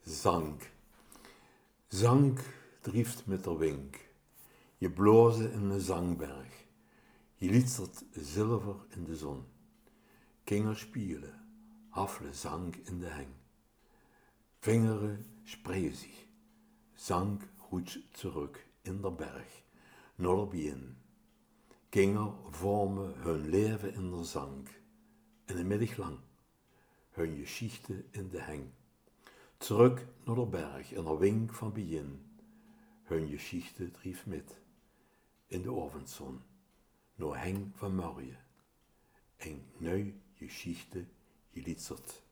Zang. Zang drieft met der wink. Je bloze in de zangberg. Je lietert zilver in de zon. Kinger spielen, hafle zang in de heng. Vingeren spreien zich. Zang roet terug in der berg, naar der bien. Kinger vormen hun leven in der zang. In de middag lang, hun geschichte in de heng. Terug naar der berg in der wink van begin. Hun geschichte drieft met. In de avondzon, naar heng van morgen. Een nieuw geschichte geliederd